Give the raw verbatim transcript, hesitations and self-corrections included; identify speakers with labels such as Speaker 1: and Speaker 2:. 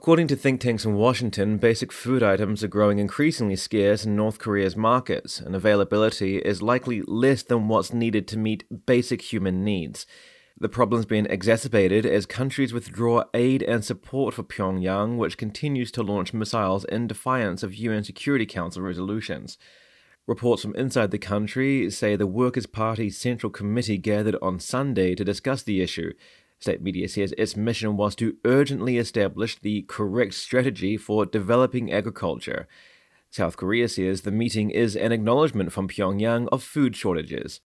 Speaker 1: According to think tanks in Washington, basic food items are growing increasingly scarce in North Korea's markets, and availability is likely less than what's needed to meet basic human needs. The problem's been exacerbated as countries withdraw aid and support for Pyongyang, which continues to launch missiles in defiance of U N Security Council resolutions. Reports from inside the country say the Workers' Party's Central Committee gathered on Sunday to discuss the issue. State media says its mission was to urgently establish the correct strategy for developing agriculture. South Korea says the meeting is an acknowledgement from Pyongyang of food shortages.